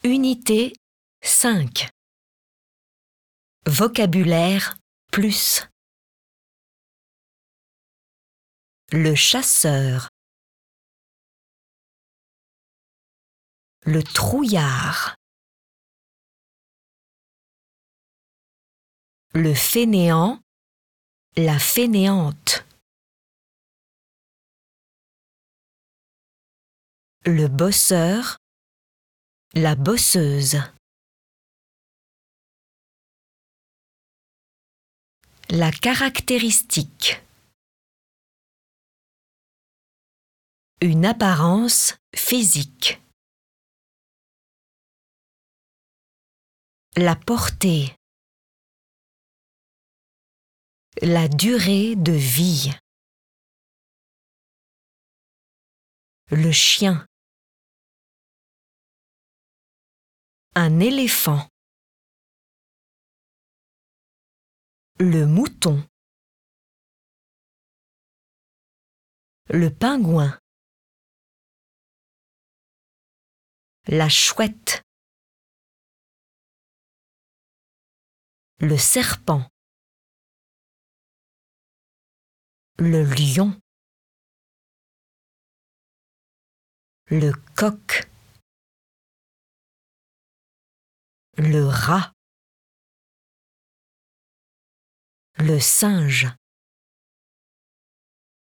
Unité 5. Vocabulaire plus. Le chasseur. Le trouillard. Le fainéant. La fainéante. Le bosseur. La bosseuse. La caractéristique. Une apparence physique. La portée. La durée de vie. Le chien. Un éléphant. Le mouton. Le pingouin. La chouette. Le serpent. Le lion. Le coq. Le rat. Le singe.